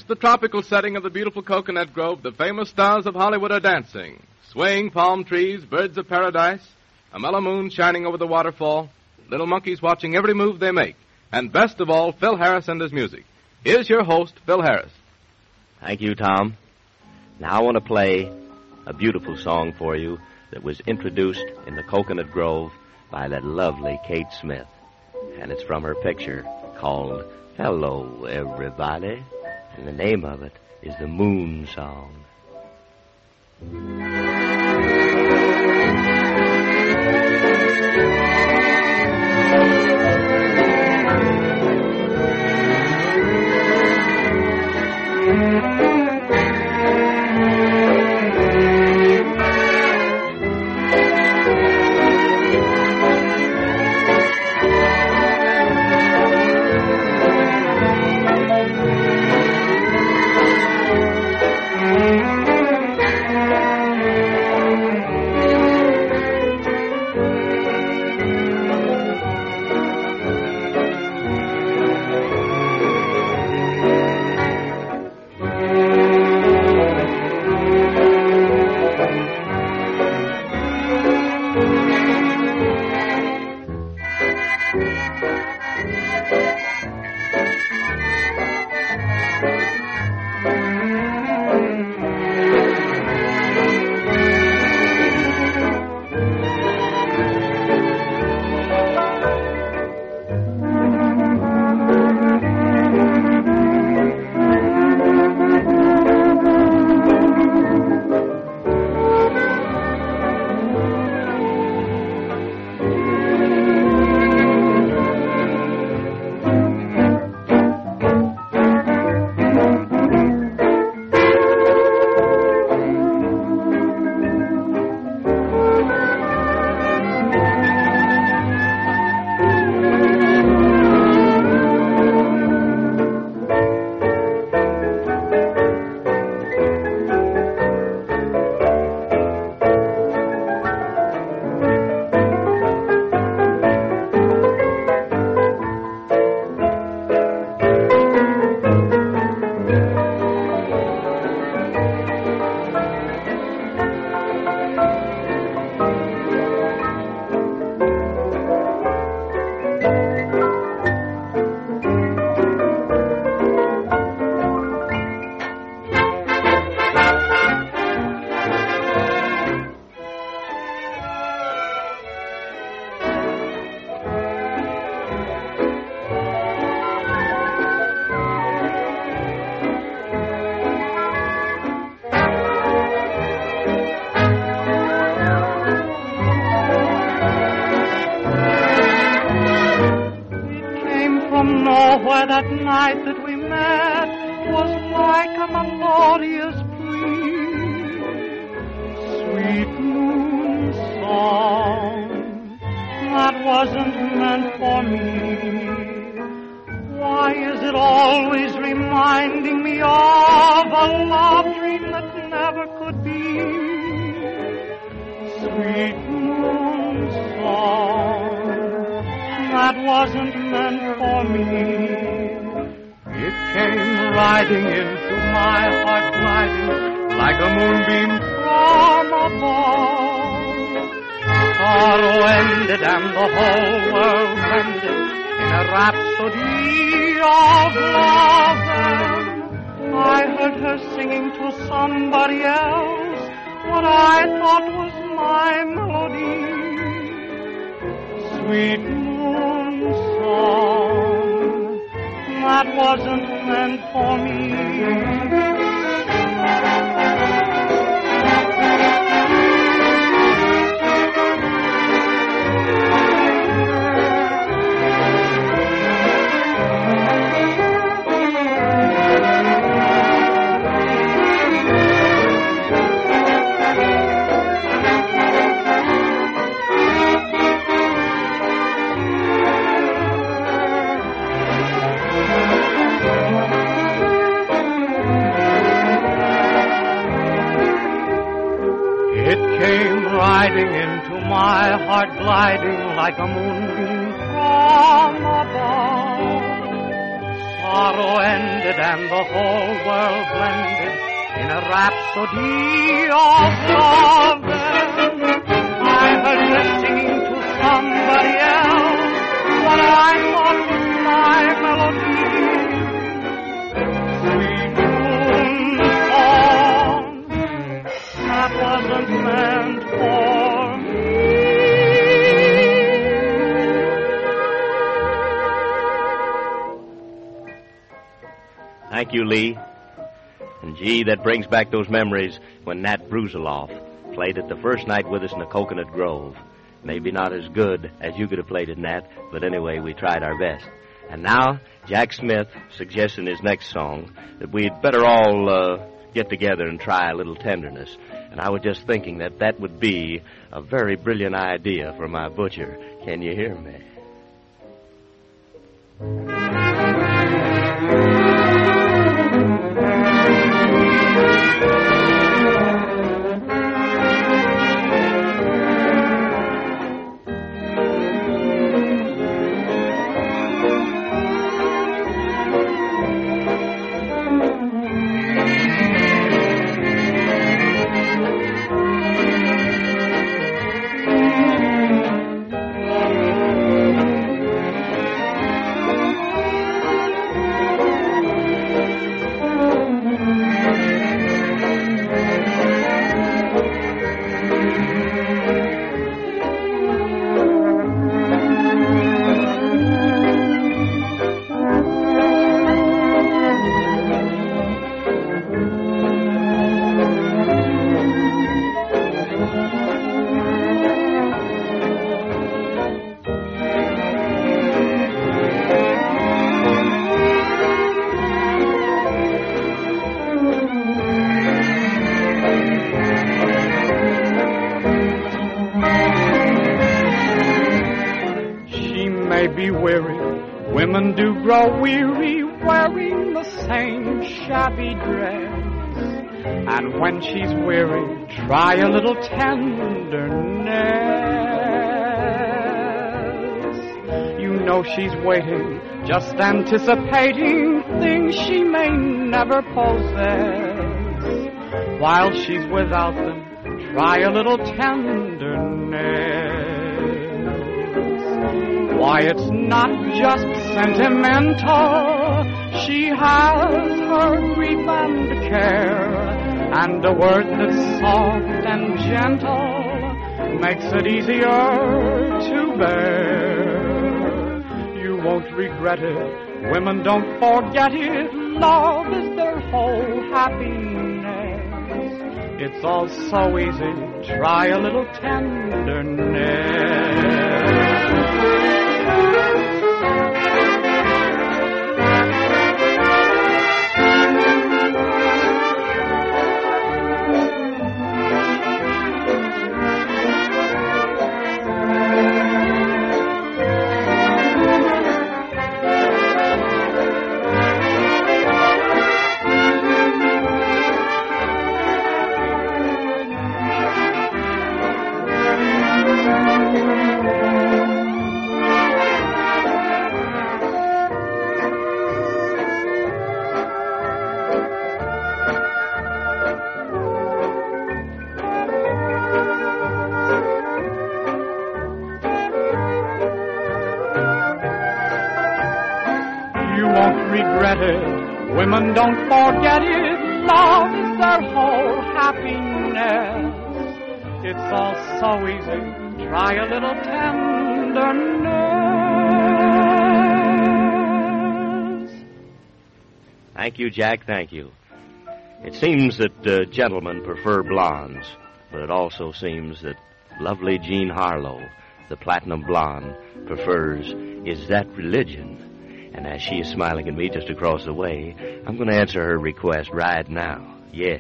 Against the tropical setting of the beautiful coconut grove, the famous stars of Hollywood are dancing. Swaying palm trees, birds of paradise, a mellow moon shining over the waterfall, little monkeys watching every move they make, and best of all, Phil Harris and his music. Here's your host, Phil Harris. Thank you, Tom. Now I want to play a beautiful song for you that was introduced in the Coconut Grove by that lovely Kate Smith. And it's from her picture called Hello, Everybody. And the name of it is the Moon Song. That night that we met was like a melodious plea, sweet moon song that wasn't meant for me. Why is it always reminding me of a love dream that never could be? Sweet moon song that wasn't meant for me. It came riding into my heart, gliding like a moonbeam from above. Sorrow ended and the whole world ended in a rhapsody of love. And I heard her singing to somebody else what I thought was my melody. Sweet moon song that wasn't meant for me. Riding into my heart, gliding like a moonbeam from above. sorrow ended and the whole world blended in a rhapsody of love. I heard her singing to somebody else what I thought was my melody. Sweet moon song that wasn't meant for me. Thank you, Lee. And gee, that brings back those memories when Nat Brusiloff played it the first night with us in the Coconut Grove. Maybe not as good as you could have played it, Nat, but anyway, we tried our best. And now, Jack Smith suggests in his next song that we'd better all get together and try a little tenderness. And I was just thinking that that would be a very brilliant idea for my butcher. Can you hear me? Women do grow weary wearing the same shabby dress. And when she's weary, try a little tenderness. You know she's waiting, just anticipating things she may never possess. While she's without them, try a little tenderness. Why, it's not just sentimental. She has her grief and care, and a word that's soft and gentle makes it easier to bear. You won't regret it. Women don't forget it. Love is their whole happiness. It's all so easy. Try a little tenderness. Women don't forget it. Love is their whole happiness. It's all so easy. Try a little tenderness. Thank you, Jack. Thank you. It seems that gentlemen prefer blondes, but it also seems that lovely Jean Harlow, the platinum blonde, prefers Is That Religion? And as she is smiling at me just across the way, I'm going to answer her request right now. Yes.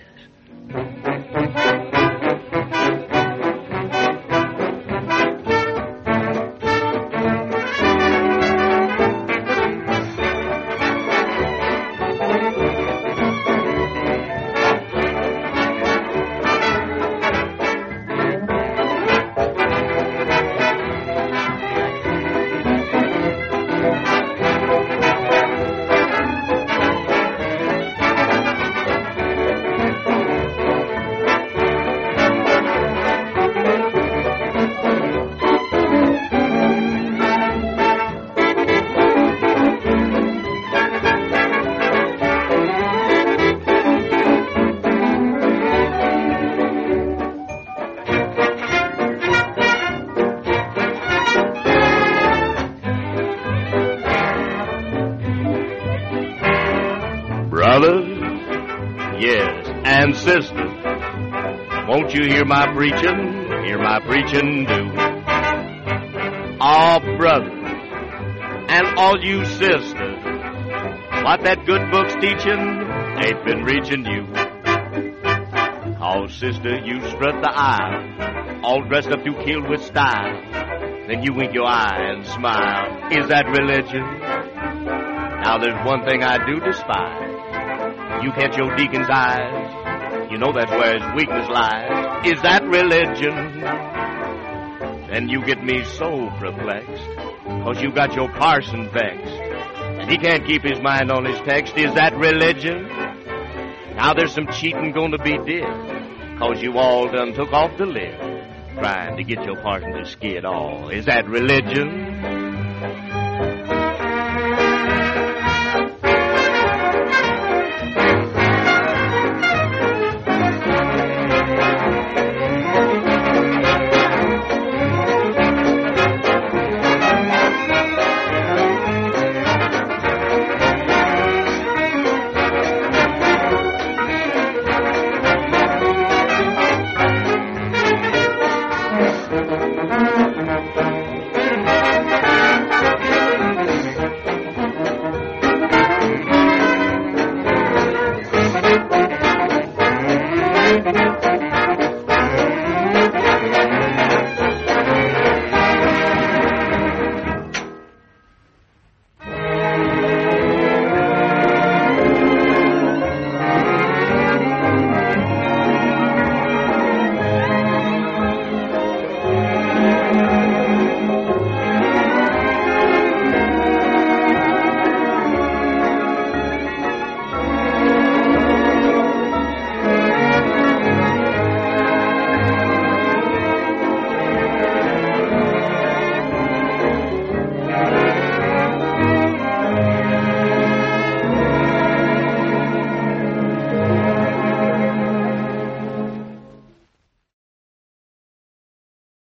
sister, won't you hear my preaching? Hear my preaching do. Oh, brothers, and all you sisters, what that good book's teaching ain't been reaching you. Oh, sister, you strut the aisle, all dressed up to kill with style. Then you wink your eye and smile. Is that religion? Now there's one thing I do despise. You catch your deacon's eyes, you know that's where his weakness lies. Is that religion? Then you get me so perplexed, 'cause you got your parson vexed, and he can't keep his mind on his text. Is that religion? Now there's some cheating gonna be did, 'cause you all done took off the lid, trying to get your parson to skid all. Is that religion?